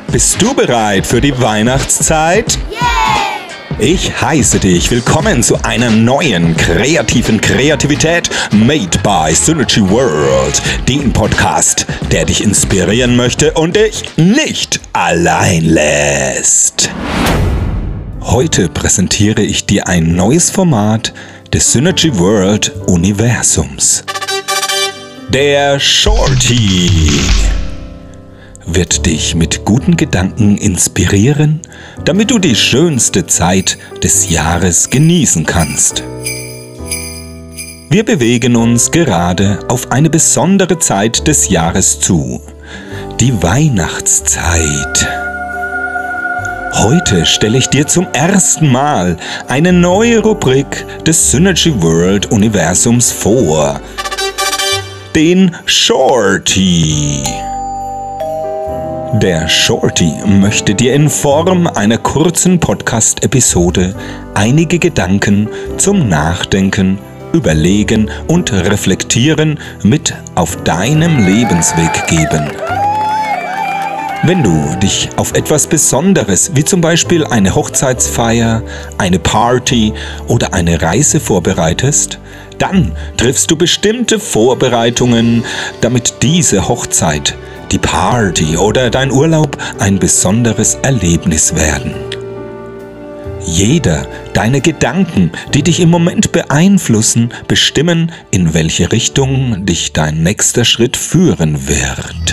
Bist du bereit für die Weihnachtszeit? Yeah! Ich heiße dich willkommen zu einer neuen kreativen Kreativität made by Synergy World, dem Podcast, der dich inspirieren möchte und dich nicht allein lässt. Heute präsentiere ich dir ein neues Format des Synergy World Universums. Der Shorty wird dich mit guten Gedanken inspirieren, damit du die schönste Zeit des Jahres genießen kannst. Wir bewegen uns gerade auf eine besondere Zeit des Jahres zu, die Weihnachtszeit. Heute stelle ich dir zum ersten Mal eine neue Rubrik des Synergy World Universums vor, den Shorty. Der Shorty möchte dir in Form einer kurzen Podcast-Episode einige Gedanken zum Nachdenken, Überlegen und Reflektieren mit auf deinem Lebensweg geben. Wenn du dich auf etwas Besonderes, wie zum Beispiel eine Hochzeitsfeier, eine Party oder eine Reise vorbereitest, dann triffst du bestimmte Vorbereitungen, damit diese Hochzeit, die Party oder dein Urlaub ein besonderes Erlebnis werden. Jeder deiner Gedanken, die dich im Moment beeinflussen, bestimmen, in welche Richtung dich dein nächster Schritt führen wird.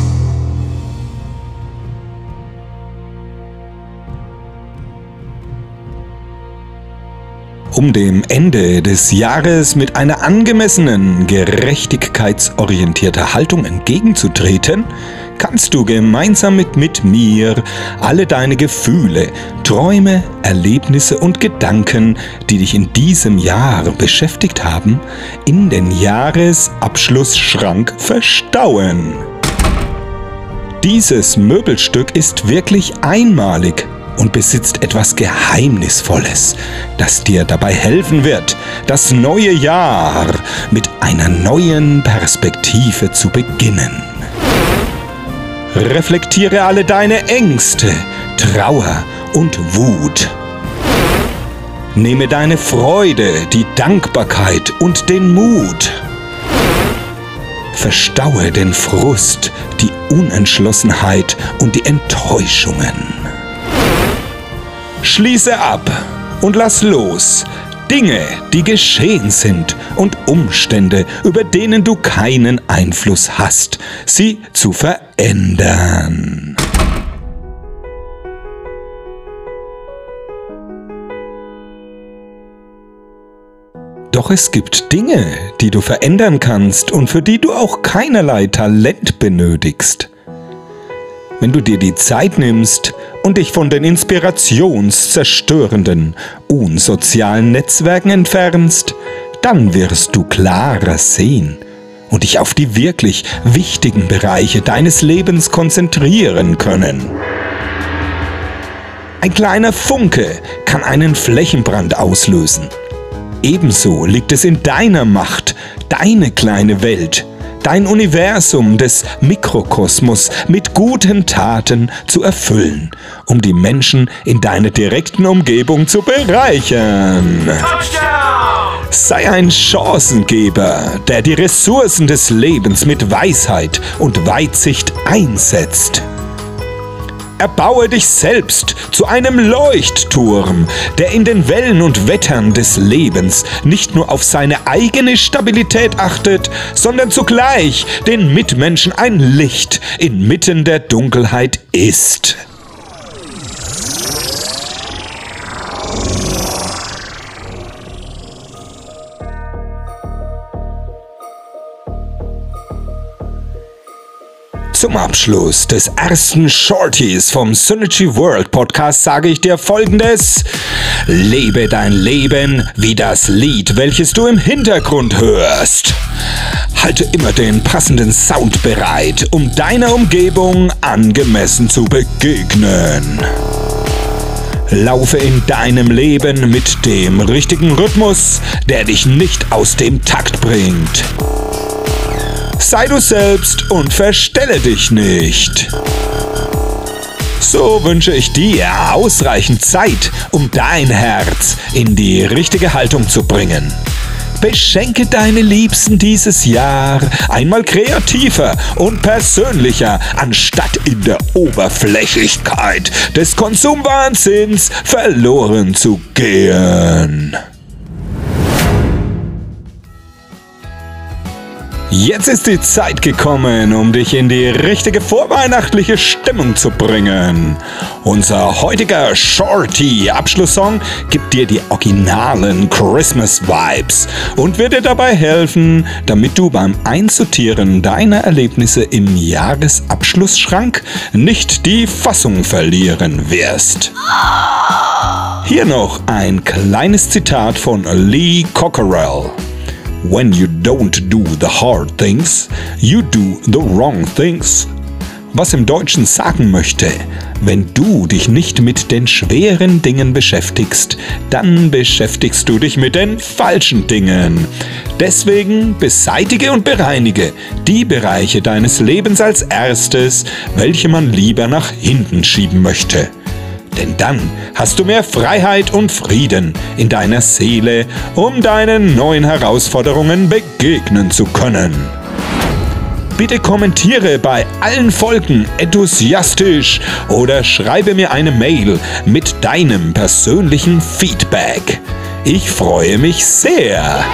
Um dem Ende des Jahres mit einer angemessenen, gerechtigkeitsorientierten Haltung entgegenzutreten, kannst du gemeinsam mit mir alle deine Gefühle, Träume, Erlebnisse und Gedanken, die dich in diesem Jahr beschäftigt haben, in den Jahresabschlussschrank verstauen. Dieses Möbelstück ist wirklich einmalig und besitzt etwas Geheimnisvolles, das dir dabei helfen wird, das neue Jahr mit einer neuen Perspektive zu beginnen. Reflektiere alle deine Ängste, Trauer und Wut. Nehme deine Freude, die Dankbarkeit und den Mut. Verstaue den Frust, die Unentschlossenheit und die Enttäuschungen. Schließe ab und lass los Dinge, die geschehen sind und Umstände, über denen du keinen Einfluss hast, sie zu verändern. Doch es gibt Dinge, die du verändern kannst und für die du auch keinerlei Talent benötigst. Wenn du dir die Zeit nimmst und dich von den inspirationszerstörenden, unsozialen Netzwerken entfernst, dann wirst du klarer sehen und dich auf die wirklich wichtigen Bereiche deines Lebens konzentrieren können. Ein kleiner Funke kann einen Flächenbrand auslösen. Ebenso liegt es in deiner Macht, deine kleine Welt, dein Universum des Mikrokosmos mit guten Taten zu erfüllen, um die Menschen in deiner direkten Umgebung zu bereichern. Touchdown! Sei ein Chancengeber, der die Ressourcen des Lebens mit Weisheit und Weitsicht einsetzt. Erbaue dich selbst zu einem Leuchtturm, der in den Wellen und Wettern des Lebens nicht nur auf seine eigene Stabilität achtet, sondern zugleich den Mitmenschen ein Licht inmitten der Dunkelheit ist. Zum Abschluss des ersten Shorties vom Synergy World Podcast sage ich dir Folgendes: Lebe dein Leben wie das Lied, welches du im Hintergrund hörst. Halte immer den passenden Sound bereit, um deiner Umgebung angemessen zu begegnen. Laufe in deinem Leben mit dem richtigen Rhythmus, der dich nicht aus dem Takt bringt. Sei du selbst und verstelle dich nicht. So wünsche ich dir ausreichend Zeit, um dein Herz in die richtige Haltung zu bringen. Beschenke deine Liebsten dieses Jahr einmal kreativer und persönlicher, anstatt in der Oberflächlichkeit des Konsumwahnsinns verloren zu gehen. Jetzt ist die Zeit gekommen, um dich in die richtige vorweihnachtliche Stimmung zu bringen. Unser heutiger Shorty-Abschlusssong gibt dir die originalen Christmas-Vibes und wird dir dabei helfen, damit du beim Einsortieren deiner Erlebnisse im Jahresabschlussschrank nicht die Fassung verlieren wirst. Hier noch ein kleines Zitat von Lee Cockerell. When you don't do the hard things, you do the wrong things. Was im Deutschen sagen möchte, wenn du dich nicht mit den schweren Dingen beschäftigst, dann beschäftigst du dich mit den falschen Dingen. Deswegen beseitige und bereinige die Bereiche deines Lebens als erstes, welche man lieber nach hinten schieben möchte. Denn dann hast du mehr Freiheit und Frieden in deiner Seele, um deinen neuen Herausforderungen begegnen zu können. Bitte kommentiere bei allen Folgen enthusiastisch oder schreibe mir eine Mail mit deinem persönlichen Feedback. Ich freue mich sehr.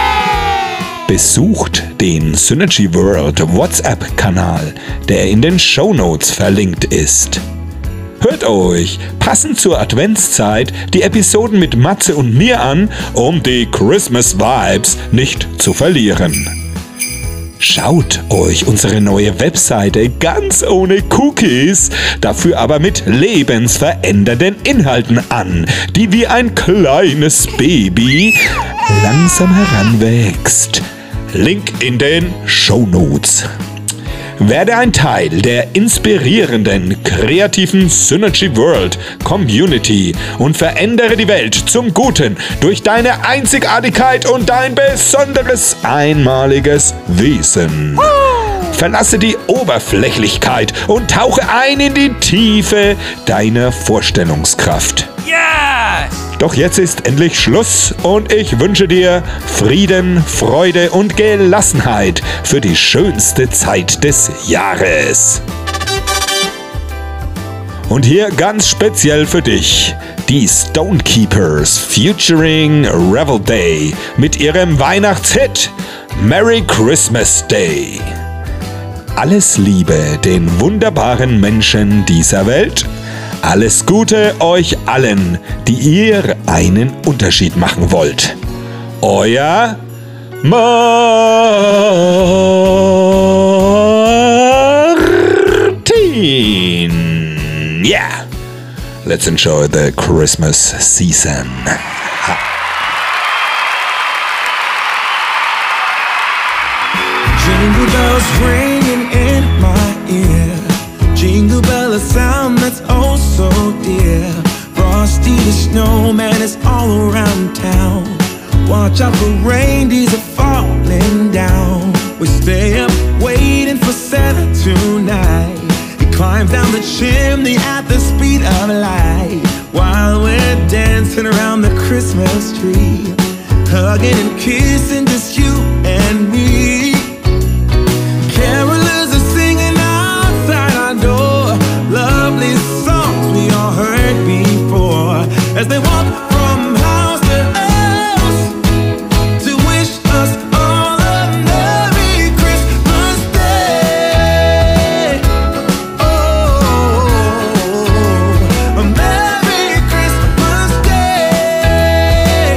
Besucht den Synergy World WhatsApp-Kanal, der in den Shownotes verlinkt ist. Hört euch passend zur Adventszeit die Episoden mit Matze und mir an, um die Christmas Vibes nicht zu verlieren. Schaut euch unsere neue Webseite ganz ohne Cookies, dafür aber mit lebensverändernden Inhalten an, die wie ein kleines Baby langsam heranwächst. Link in den Shownotes. Werde ein Teil der inspirierenden, kreativen Synergy World Community und verändere die Welt zum Guten durch deine Einzigartigkeit und dein besonderes, einmaliges Wesen. Verlasse die Oberflächlichkeit und tauche ein in die Tiefe deiner Vorstellungskraft. Yes! Doch jetzt ist endlich Schluss und ich wünsche dir Frieden, Freude und Gelassenheit für die schönste Zeit des Jahres. Und hier ganz speziell für dich die Stonekeepers featuring Revel Day mit ihrem Weihnachtshit Merry Christmas Day. Alles Liebe den wunderbaren Menschen dieser Welt. Alles Gute euch allen, die ihr einen Unterschied machen wollt. Euer Martin. Yeah. Let's enjoy the Christmas season. Jingle bells ringing in my ear. Jingle bell, a sound that's oh so dear. Frosty the snowman is all around town. Watch out for reindeers are falling down. We stay up waiting for Santa tonight. He climbs down the chimney at the speed of light, while we're dancing around the Christmas tree, hugging and kissing just you and me. Carolers are singing outside our door, lovely songs we all heard before, as they walk from house to house to wish us all a Merry Christmas Day. Oh, a Merry Christmas Day.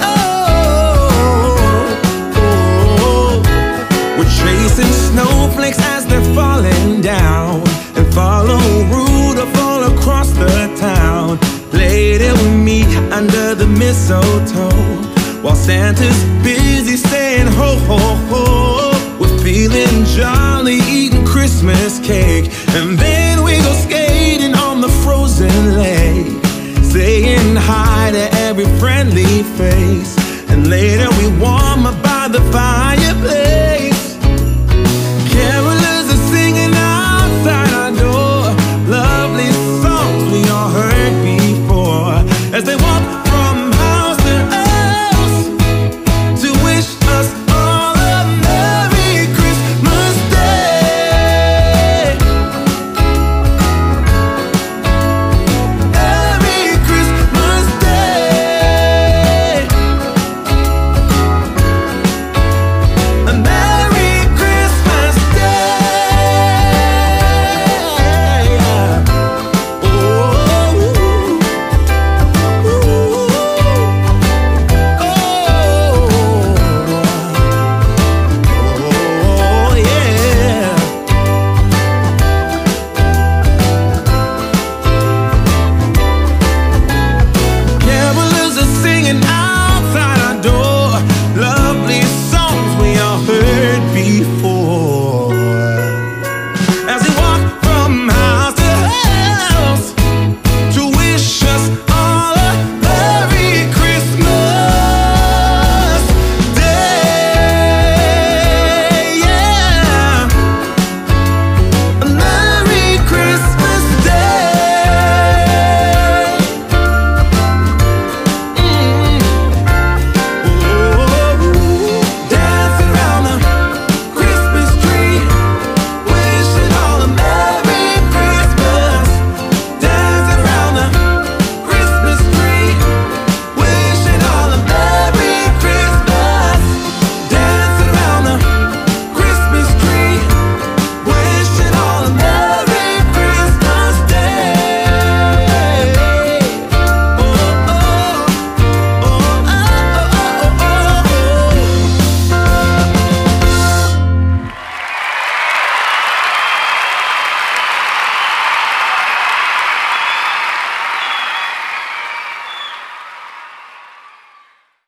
Oh, we're chasing snowflakes as they're falling down, and follow Rudolph all across the town. Later we meet under the mistletoe, while Santa's busy saying ho ho ho. We're feeling jolly, eating Christmas cake, and then we go skating on the frozen lake, saying hi to every friendly face, and later we warm up by the fireplace.